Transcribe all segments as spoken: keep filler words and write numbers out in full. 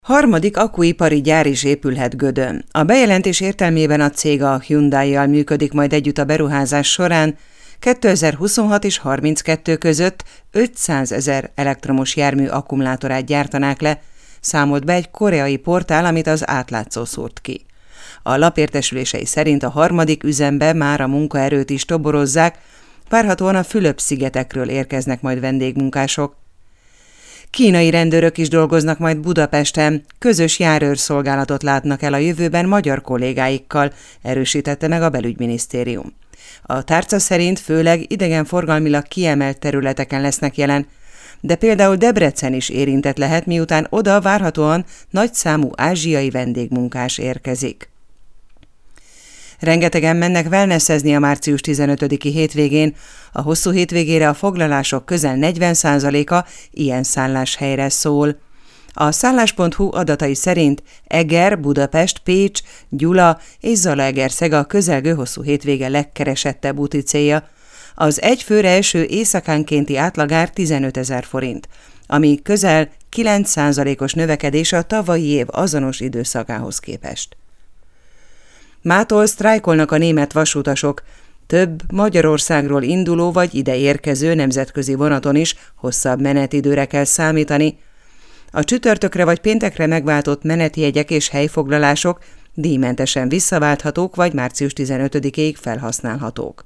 Harmadik akkuipari gyár is épülhet Gödön. A bejelentés értelmében a cég a Hyundai-jal működik majd együtt a beruházás során. kétezer-huszonhat és harminckettő között ötszázezer elektromos jármű akkumulátorát gyártanák le, számolt be egy koreai portál, amit az Átlátszó szúrt ki. A lap értesülései szerint a harmadik üzembe már a munkaerőt is toborozzák, várhatóan a Fülöp-szigetekről érkeznek majd vendégmunkások. Kínai rendőrök is dolgoznak majd Budapesten, közös járőrszolgálatot látnak el a jövőben magyar kollégáikkal, erősítette meg a belügyminisztérium. A tárca szerint főleg idegenforgalmilag kiemelt területeken lesznek jelen, de például Debrecen is érintett lehet, miután oda várhatóan nagyszámú ázsiai vendégmunkás érkezik. Rengetegen mennek wellnessezni a március tizenötödiki hétvégén, a hosszú hétvégére a foglalások közel negyven százaléka ilyen szálláshelyre szól. A szállás pont hu adatai szerint Eger, Budapest, Pécs, Gyula és Zalaegerszeg a közelgő hosszú hétvége legkeresettebb úti célja. Az egy főre eső éjszakánkénti átlagár tizenötezer forint, ami közel kilenc százalékos növekedés a tavalyi év azonos időszakához képest. Mától sztrájkolnak a német vasutasok, több Magyarországról induló vagy ide érkező nemzetközi vonaton is hosszabb menetidőre kell számítani. A csütörtökre vagy péntekre megváltott menetjegyek és helyfoglalások díjmentesen visszaválthatók vagy március tizenötödikéig felhasználhatók.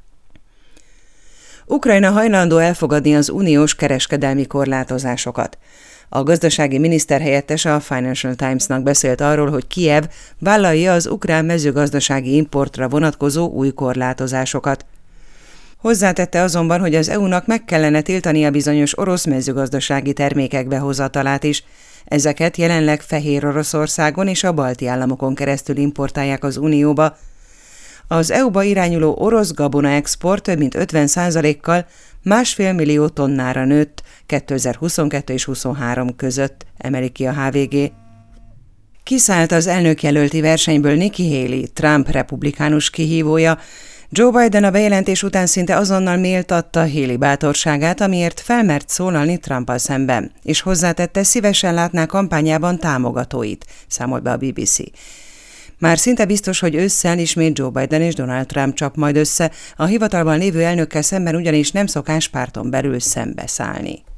Ukrajna hajlandó elfogadni az uniós kereskedelmi korlátozásokat. A gazdasági miniszterhelyettes a Financial Times-nak beszélt arról, hogy Kijev vállalja az ukrán mezőgazdasági importra vonatkozó új korlátozásokat. Hozzátette azonban, hogy az é u-nak meg kellene tiltania bizonyos orosz mezőgazdasági termékek behozatalát is. Ezeket jelenleg Fehér Oroszországon és a balti államokon keresztül importálják az Unióba. Az é u-ba irányuló orosz gabona export több mint ötven százalékkal másfél millió tonnára nőtt kétezer-huszonkettő és huszonhárom között, emeli ki a há vé gé. Kiszállt az elnökjelölti versenyből Nikki Haley, Trump republikánus kihívója. Joe Biden a bejelentés után szinte azonnal méltatta Haley bátorságát, amiért felmert szólalni Trumpal szemben, és hozzátette, szívesen látná kampányában támogatóit, számolt be a bé bé cé. Már szinte biztos, hogy ősszel ismét Joe Biden és Donald Trump csap majd össze, a hivatalban lévő elnökkel szemben ugyanis nem szokás párton belül szembeszállni.